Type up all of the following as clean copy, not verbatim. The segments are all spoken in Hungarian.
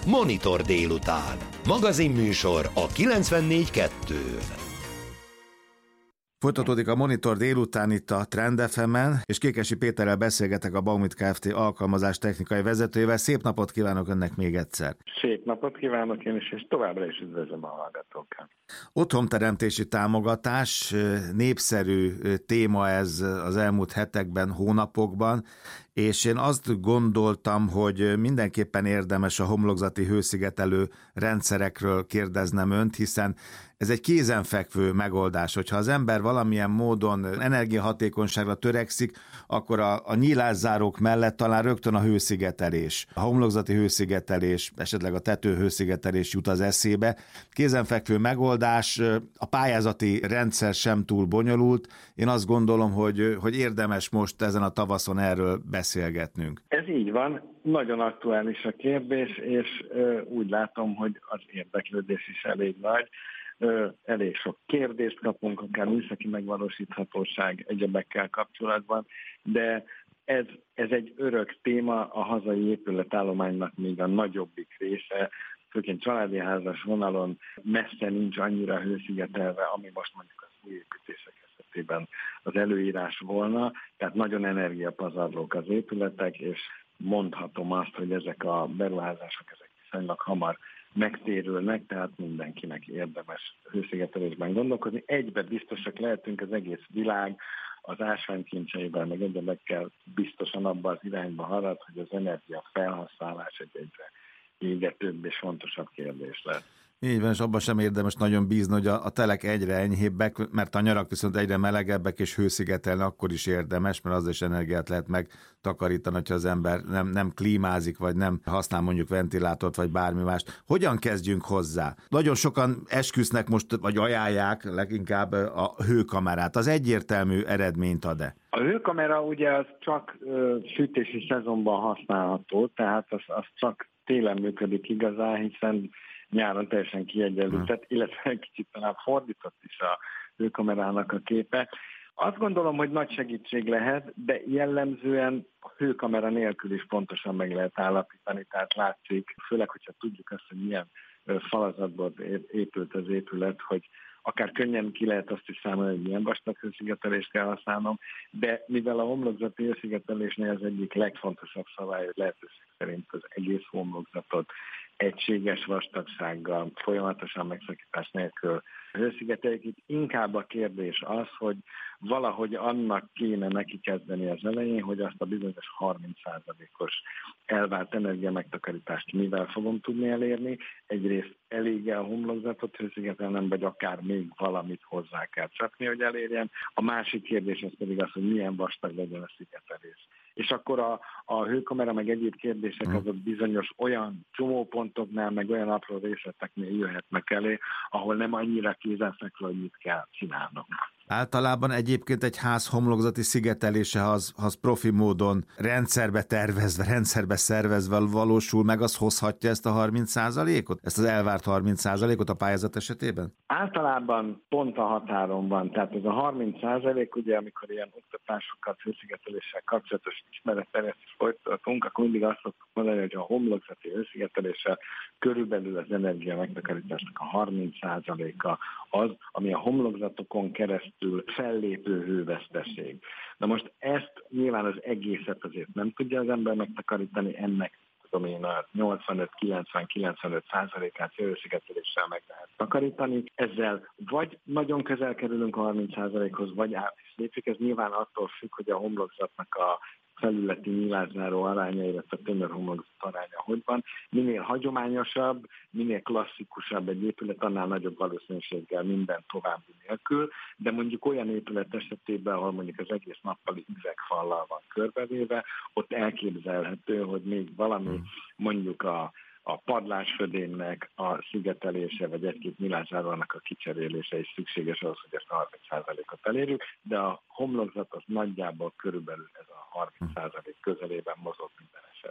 Monitor délután. Magazinműsor a 94.2-n. Folytatódik a Monitor délután itt a Trend FM-en, és Kékesi Péterrel beszélgetek, a Baumit Kft. Alkalmazás technikai vezetőjével. Szép napot kívánok önnek még egyszer! Szép napot kívánok én is, és továbbra is üdvözlöm a hallgatókat! Otthonteremtési támogatás, népszerű téma ez az elmúlt hetekben, hónapokban, és én azt gondoltam, hogy mindenképpen érdemes a homlokzati hőszigetelő rendszerekről kérdeznem önt, hiszen ez egy kézenfekvő megoldás. Hogyha az ember valamilyen módon energiahatékonyságra törekszik, akkor a nyílászárók mellett talán rögtön a hőszigetelés, a homlokzati hőszigetelés, esetleg a tetőhőszigetelés jut az eszébe. Kézenfekvő megoldás, a pályázati rendszer sem túl bonyolult. Én azt gondolom, hogy érdemes most ezen a tavaszon erről beszélgetnünk. Ez így van, nagyon aktuális a kérdés, és úgy látom, hogy az érdeklődés is elég nagy. Elég sok kérdést kapunk, akár műszaki megvalósíthatóság egyebekkel kapcsolatban, de ez egy örök téma, a hazai épületállománynak még a nagyobbik része, főként családi házas vonalon messze nincs annyira hőszigetelve, ami most mondjuk az új építések esetében az előírás volna, tehát nagyon energiapazarlók az épületek, és mondhatom azt, hogy ezek a beruházások viszonylag hamar megtérülnek, tehát mindenkinek érdemes hőszigetelésben gondolkozni. Egyben biztosak lehetünk, az egész világ az ásványkincseivel, meg egyebekkel biztosan abban az irányba halad, hogy az energia felhasználás egy egyre égetőbb és fontosabb kérdés lesz. Így van, és abban sem érdemes nagyon bízni, hogy a telek egyre enyhébbek, mert a nyarak viszont egyre melegebbek, és hőszigetelni akkor is érdemes, mert az is energiát lehet megtakarítani, hogyha az ember nem klímázik, vagy nem használ mondjuk ventilátort, vagy bármi mást. Hogyan kezdjünk hozzá? Nagyon sokan esküsznek most, vagy ajánlják leginkább a hőkamerát. Az egyértelmű eredményt ad-e? A hőkamera ugye az csak fűtési szezonban használható, tehát az csak télen működik igazán, hiszen nyáron teljesen kiegyenlített, illetve egy kicsit talán fordított is a hőkamerának a képe. Azt gondolom, hogy nagy segítség lehet, de jellemzően a hőkamera nélkül is pontosan meg lehet állapítani, tehát látszik, főleg, hogyha tudjuk azt, hogy milyen falazatból épült az épület, hogy akár könnyen ki lehet azt is számolni, hogy milyen vastag hőszigetelést kell használnom, de mivel a homlokzati hőszigetelésnél az egyik legfontosabb szabály, hogy lehetőség szerint az egész homlokzatot egységes vastagsággal, folyamatosan megszakítás nélkül hőszigeteljük. Itt inkább a kérdés az, hogy valahogy annak kéne neki kezdeni az elején, hogy azt a bizonyos 30%-os elvárt energiamegtakarítást mivel fogom tudni elérni. Egyrészt elég-e a homlokzatot hőszigetelnem, vagy akár még valamit hozzá kell csapni, hogy elérjem. A másik kérdés az pedig az, hogy milyen vastag legyen a szigetelés. És akkor a hőkamera meg egyéb kérdések azok bizonyos olyan csomópontoknál, meg olyan apró részleteknél jöhetnek elé, ahol nem annyira kézenfekvő, hogy mit kell csinálnom. Általában egyébként egy ház homlokzati szigetelése az profi módon rendszerbe tervezve, rendszerbe szervezve valósul meg, az hozhatja ezt a 30%-ot? Ezt az elvárt 30%-ot a pályázat esetében? Általában pont a határon van. Tehát ez a 30%, ugye amikor ilyen oktatásokat, hőszigeteléssel kapcsolatos ismeretterjesztést folytatunk, akkor mindig azt szoktuk mondani, hogy a homlokzati hőszigeteléssel körülbelül az energia megtakarításnak a 30%-a az, ami a homlokzatokon keresztül fellépő hőveszteség. Na most ezt nyilván az egészet azért nem tudja az ember megtakarítani, ennek tudom én a 85-90-95%-át hőszigeteléssel meg lehet takarítani. Ezzel vagy nagyon közel kerülünk a 30%-hoz, vagy át is lépjük. Ez nyilván attól függ, hogy a homlokzatnak a felületi nyílászáró aránya, illetve a tömörhomlokzat aránya hogy van. Minél hagyományosabb, minél klasszikusabb egy épület, annál nagyobb valószínűséggel minden további nélkül, de mondjuk olyan épület esetében, ahol mondjuk az egész nappali üvegfallal van körbevéve, ott elképzelhető, hogy még valami mondjuk a padlásfödémnek a szigetelése, vagy egy-két nyílászárónak a kicserélése is szükséges ahhoz, hogy ezt a 30%-ot elérjük, de a homlokzat az nagyjából körülbelül ez a 30% közelében mozog minden esetben.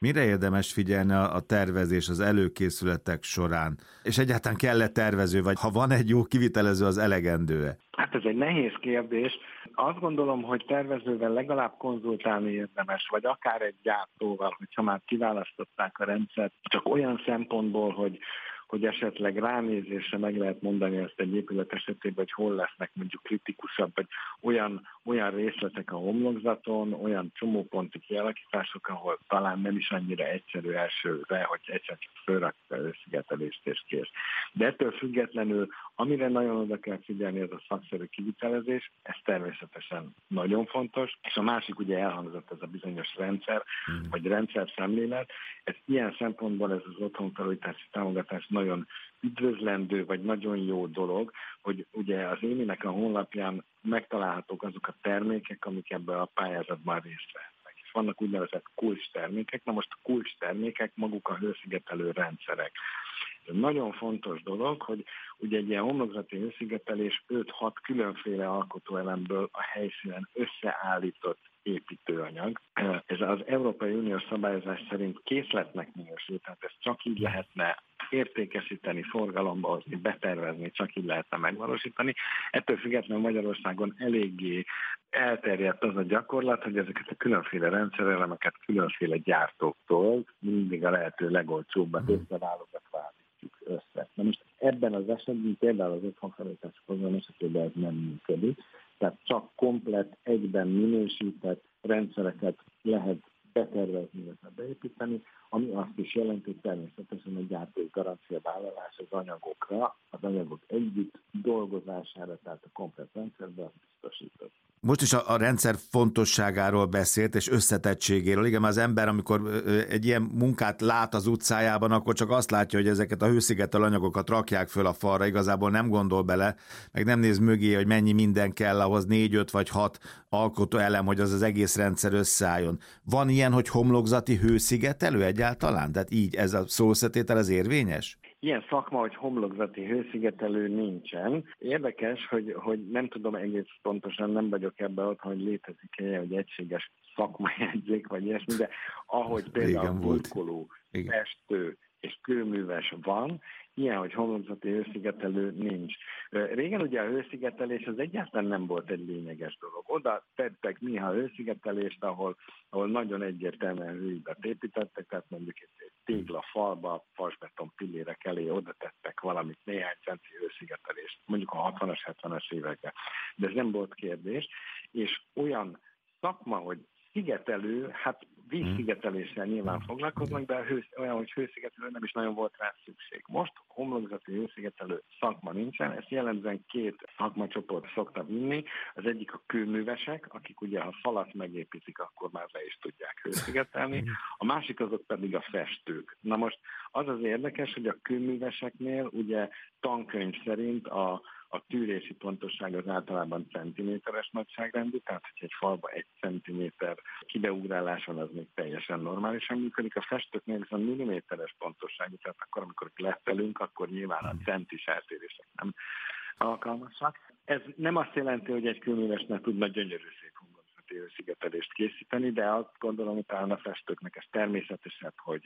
Mire érdemes figyelni a tervezés, az előkészületek során? És egyáltalán kell-e tervező, vagy ha van egy jó kivitelező, az elegendő-e? Hát ez egy nehéz kérdés. Azt gondolom, hogy tervezővel legalább konzultálni érdemes, vagy akár egy gyártóval, hogyha már kiválasztották a rendszert, csak olyan szempontból, hogy esetleg ránézésre meg lehet mondani ezt egy épület esetében, hogy hol lesznek mondjuk kritikusabb, vagy olyan részletek a homlokzaton, olyan csomóponti kialakítások, ahol talán nem is annyira egyszerű elsőre, hogy egyszer csak fölrakta összszigetelést és kész. De ettől függetlenül, amire nagyon oda kell figyelni, az a szakszerű kivitelezés, ez természetesen nagyon fontos, és a másik ugye elhangzott ez a bizonyos rendszer, vagy rendszerszemlélet. Ez ilyen szempontból ez az otthonfelújítási támogatás nagyon üdvözlendő, vagy nagyon jó dolog, hogy ugye az Éminek a honlapján megtalálhatók azok a termékek, amik ebben a pályázatban részt vehetnek. És vannak úgynevezett kulcstermékek, na most a kulcstermékek maguk a hőszigetelő rendszerek. Ez nagyon fontos dolog, hogy ugye egy ilyen homlokzati hőszigetelés 5-6 különféle alkotóelemből a helyszínen összeállított építőanyag. Ez az Európai Uniós szabályozás szerint készletnek minősül, tehát ezt csak így lehetne értékesíteni, forgalomba hozni, betervezni, csak így lehetne megvalósítani. Ettől függetlenül Magyarországon eléggé elterjedt az a gyakorlat, hogy ezeket a különféle rendszerelemeket különféle gyártóktól mindig a lehető legolcsóbbat összeválogatva állítjuk össze. Na most ebben az esetben például az otthonfelújítási program esetében ez nem működik, tehát csak komplett, egyben minősített rendszereket lehet betervezni, illetve beépíteni, ami azt is jelenti, hogy természetesen a gyártói garancia vállalás az anyagokra, az anyagok együtt dolgozására, tehát a komplett rendszerben biztosított. Most is a rendszer fontosságáról beszélt, és összetettségéről. Igen, az ember, amikor egy ilyen munkát lát az utcájában, akkor csak azt látja, hogy ezeket a hőszigetelő anyagokat rakják föl a falra, igazából nem gondol bele, meg nem néz mögé, hogy mennyi minden kell ahhoz 4, 5 vagy 6 alkotó elem, hogy az egész rendszer összeálljon. Van ilyen, hogy homlokzati hőszigetelő egyáltalán? Tehát így ez a szószetétel az érvényes? Ilyen szakma, hogy homlokzati hőszigetelő nincsen. Érdekes, hogy nem tudom egész pontosan, nem vagyok ebben ott, hogy létezik-e, hogy egységes szakmajegyzék, vagy ilyesmi, de ahogy például burkoló, festő és kőműves van, ilyen, hogy homlokzati hőszigetelő nincs. Régen ugye a hőszigetelés az egyáltalán nem volt egy lényeges dolog. Oda tettek néha hőszigetelést, ahol nagyon egyértelműen hőidet építettek, tehát mondjuk egy téglafalba, vasbeton pillérek elé oda tettek valamit, néhány centi hőszigetelést, mondjuk a 60-as, 70-es években. De ez nem volt kérdés, és olyan szakma, hogy szigetelő, hát vízszigeteléssel nyilván foglalkoznak, de olyan, hogy hőszigetelő nem is nagyon volt rá szükség. Most homlokzati hőszigetelő szakma nincsen, ezt jellemzően 2 szakmacsoport szokta vinni. Az egyik a kőművesek, akik ugye ha falat megépítik, akkor már le is tudják hőszigetelni. A másik azok pedig a festők. Na most az az érdekes, hogy a kőműveseknél ugye tankönyv szerint a tűrési pontosság az általában centiméteres nagyságrendű, tehát hogy egy falba 1 centiméter kibeugrálás van, az még teljesen normálisan működik. A festőknél viszont milliméteres pontosságú, tehát akkor, amikor letelünk, akkor nyilván a centis eltérések nem alkalmasak. Ez nem azt jelenti, hogy egy kőművesnek tudna gyönyörű szép hőszigetelést készíteni, de azt gondolom, hogy talán a festőknek ez természetesebb, hogy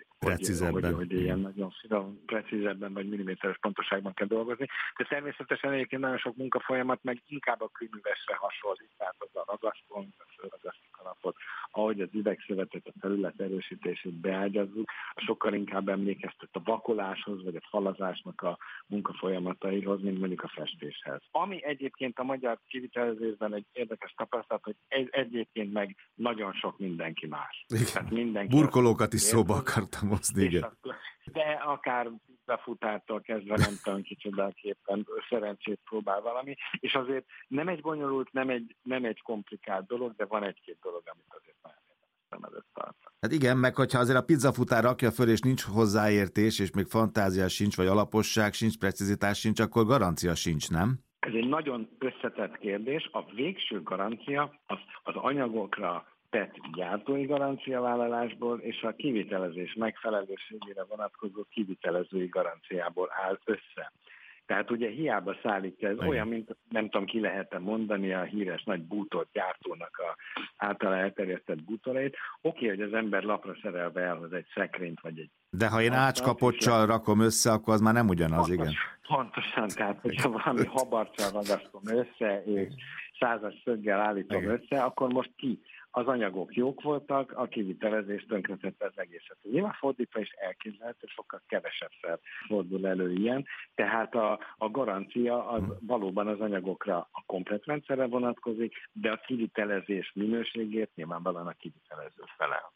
ilyen nagyon finom, precízebben vagy milliméteres pontoságban kell dolgozni. De természetesen egyébként nagyon sok munkafolyamat meg inkább a kőművesre hasonlít, tehát az a ragasztó, a fölragasztik alapot, ahogy az üvegszövetet, a terület erősítését beágyazzuk, sokkal inkább emlékeztet a vakoláshoz, vagy a falazásnak a munkafolyamataihoz, mint mondjuk a festéshez. Ami egyébként a magyar kivitelezésben egy érdekes tapasztalat, hogy egyébként meg nagyon sok mindenki más. Tehát mindenki burkolókat is szóba akartam hozni, igen. De akár pizzafutártól kezdve nem tudom kicsodáképpen szerencsét próbál valami, és azért nem egy bonyolult, nem egy komplikált dolog, de van 1-2 dolog, amit azért nagyon szem előtt tartani. Hát igen, meg hogyha azért a pizzafutár rakja föl, és nincs hozzáértés, és még fantázia sincs, vagy alaposság sincs, precizitás sincs, akkor garancia sincs, nem? Ez egy nagyon összetett kérdés. A végső garancia az anyagokra tett gyártói garanciavállalásból és a kivitelezés megfelelőségére vonatkozó kivitelezői garanciából áll össze. Tehát ugye hiába szállítja, ez igen. olyan, mint nem tudom, ki lehet mondani a híres nagy bútorgyártónak a általa elterjesztett bútorait. Oké, hogy az ember lapra szerelve elhoz egy szekrényt, vagy egy... De ha én ácskapocsal rakom össze, akkor az már nem ugyanaz, igen. Pontosan, tehát hogyha valami habarcsal ragasztom össze, és 100-as szöggel állítom össze, akkor most ki? Az anyagok jók voltak, a kivitelezés tönkretette az egészet. Nyilván fordítva is elképzelhető, sokkal kevesebbszer fordul elő ilyen, tehát a garancia az valóban az anyagokra, a komplet rendszerre vonatkozik, de a kivitelezés minőségét nyilvánvalóan a kivitelező felel.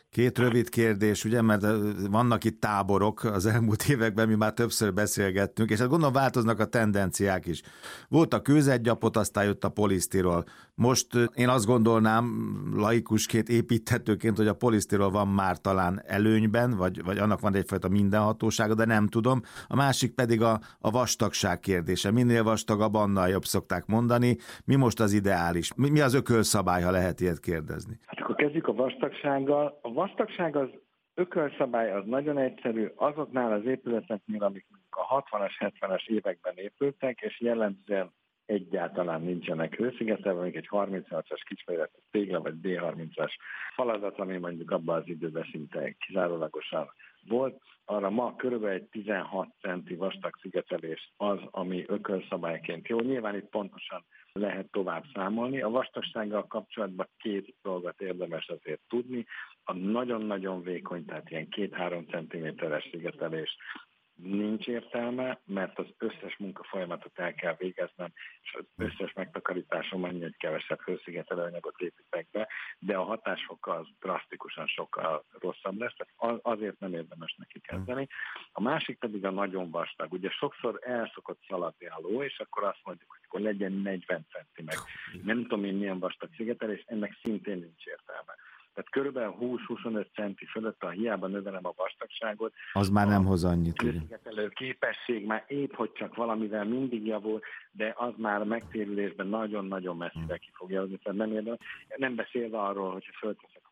2 rövid kérdés, ugye, mert vannak itt táborok az elmúlt években, mi már többször beszélgettünk, és hát gondolom változnak a tendenciák is. Volt a kőzetgyapot, aztán jött a polisztirol. Most én azt gondolnám, laikusként, építtetőként, hogy a polisztirol van már talán előnyben, vagy annak van egyfajta mindenhatósága, de nem tudom. A másik pedig a vastagság kérdése. Minél vastagabb, annál jobb, szokták mondani. Mi most az ideális? Mi az ökölszabály, ha lehet ilyet kérdezni? Hát akkor kezdjük a vastagsággal. A vastagság az ökölszabály az nagyon egyszerű, azoknál az épületeknél, amik a 60-as, 70-es években épültek, és jellemzően egyáltalán nincsenek hőszigetelve, mondjuk egy 38-as kisméretű tégla, vagy D30-as falazat, ami mondjuk abban az időben szinte kizárólagosan volt, arra ma körülbelül egy 16 centi vastag szigetelés az, ami ökölszabályként jó. Nyilván itt pontosan lehet tovább számolni. A vastagsággal kapcsolatban 2 dolgot érdemes azért tudni. A nagyon-nagyon vékony, tehát ilyen 2-3 centiméteres szigetelés nincs értelme, mert az összes munkafolyamatot el kell végeznem, és az összes megtakarításom annyi, hogy kevesebb hőszigetelőanyagot építek be, de a hatásfoka az drasztikusan sokkal rosszabb lesz, tehát azért nem érdemes neki kezdeni. A másik pedig a nagyon vastag. Ugye sokszor el szokott szaladni a ló, és akkor azt mondjuk, hogy akkor legyen 40 centi meg. Nem tudom én milyen vastag szigetelés, ennek szintén nincs értelme. Tehát körülbelül 20-25 centi fölött, ha hiába növelem a vastagságot, az már nem hoz annyit. A képesség már épp, hogy csak valamivel mindig javul, de az már megtérülésben nagyon-nagyon messzire ki fog javulni. Tehát nem beszélve arról, hogyha fölteszek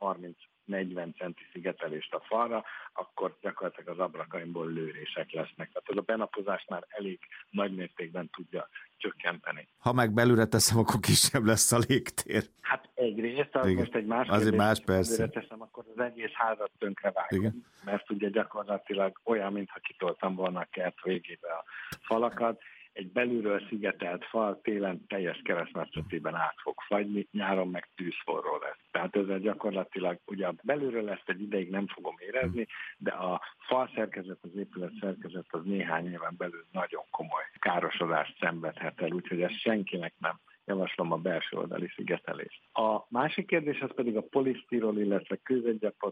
30-40 centi szigetelést a falra, akkor gyakorlatilag az ablakaimból lőrések lesznek. Tehát az a benapozást már elég nagy mértékben tudja csökkenteni. Ha meg belülre teszem, akkor kisebb lesz a légtér. Hát egyrészt, az most egy más kérdés, más persze. Ha belülre teszem, akkor az egész házat tönkre vágom, mert ugye gyakorlatilag olyan, mintha kitoltam volna a kert végébe a falakat. Egy belülről szigetelt fal télen teljes keresztmetszetében át fog fagyni, nyáron meg tűzforró lesz. Tehát ezzel gyakorlatilag ugye belülről ezt egy ideig nem fogom érezni, de a fal szerkezet, az épület szerkezet az néhány éven belül nagyon komoly károsodást szenvedhet el, úgyhogy ezt senkinek nem javaslom a belső oldali szigetelést. A másik kérdés az pedig a polisztirol, illetve kőzetgyapot,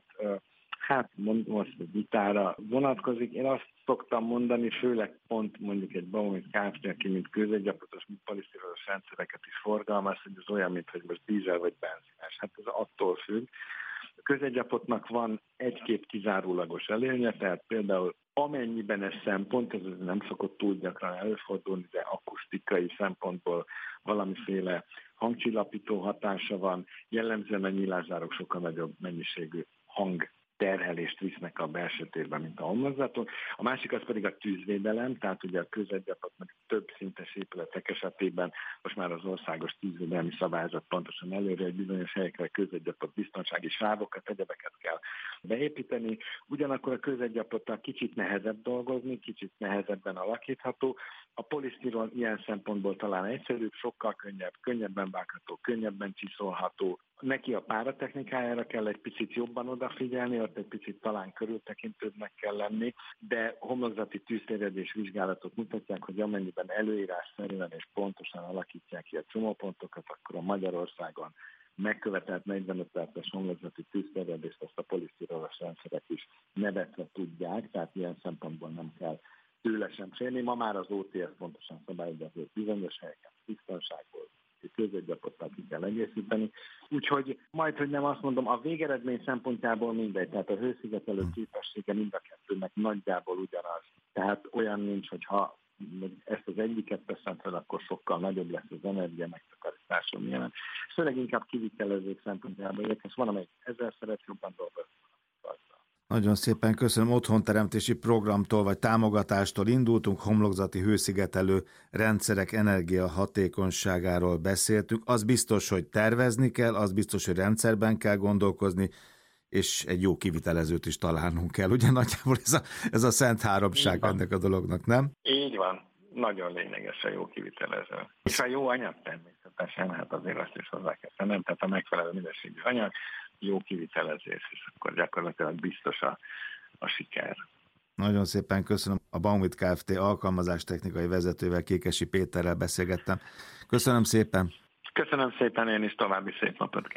most a vitára vonatkozik. Én azt szoktam mondani, főleg pont mondjuk egy Baumit Kft., aki mint kőzetgyapotos, mint polisztirolos rendszereket is forgalmaz, hogy ez olyan, mint hogy most dízel vagy benzines. Hát ez attól függ. A kőzetgyapotnak van egy-két kizárólagos előnye, tehát például amennyiben ez szempont, ez nem szokott túl gyakran előfordulni, de akusztikai szempontból valamiféle hangcsillapító hatása van, jellemzően a nyílászárok sokkal nagyobb mennyiségű hangterhelést visznek a belső térben, mint a homlokzaton. A másik az pedig a tűzvédelem, tehát ugye a kőzetgyapot meg több szintes épületek esetében most már az országos tűzvédelmi szabályzat pontosan előre, hogy bizonyos helyekre kőzetgyapot biztonsági sávokat, egyebeket kell beépíteni. Ugyanakkor a kőzetgyapottal kicsit nehezebb dolgozni, kicsit nehezebben alakítható. A polisztirol ilyen szempontból talán egyszerűbb, sokkal könnyebb, könnyebben vágható, könnyebben csiszolható. Neki a páratechnikájára kell egy picit jobban odafigyelni, ott egy picit talán körültekintőbbnek kell lenni, de homlokzati tűzterjedés vizsgálatok mutatják, hogy amennyiben előírásszerűen és pontosan alakítják ki a csomópontokat, akkor a Magyarországon megkövetelt 45 perces homlokzati tűzterjedést ezt a polisztirolos rendszerek is nevetve tudják, tehát ilyen szempontból nem kell tőle sem félni. Ma már az OTS pontosan szabályozza, hogy bizonyos helyeken biztonságból kőzetgyapottal ki kell egészíteni. Úgyhogy majdhogy nem azt mondom, a végeredmény szempontjából mindegy, tehát a hőszigetelő képessége mind a kettőnek nagyjából ugyanaz. Tehát olyan nincs, hogy ha ezt az egyiket teszem fel, akkor sokkal nagyobb lesz az energia megtakarításom jelen. Főleg inkább kivitelezők szempontjából érdekes, van, amelyik 1000-szeret jobban dolgozik. Nagyon szépen köszönöm. Otthonteremtési programtól vagy támogatástól indultunk, homlokzati hőszigetelő rendszerek energiahatékonyságáról beszéltünk. Az biztos, hogy tervezni kell, az biztos, hogy rendszerben kell gondolkozni, és egy jó kivitelezőt is találnunk kell. Ugye nagyjából ez a szent háromság ennek a dolognak, nem? Így van. Nagyon lényeges a jó kivitelező. És a jó anyag természetesen, hát azért azt is hozzá kell tennem, tehát a megfelelő minőségű anyag, jó kivitelezés, és akkor gyakorlatilag biztos a siker. Nagyon szépen köszönöm. A Baumit Kft. Alkalmazástechnikai vezetővel, Kékesi Péterrel beszélgettem. Köszönöm szépen. Köszönöm szépen, én is további szép napot kívánok.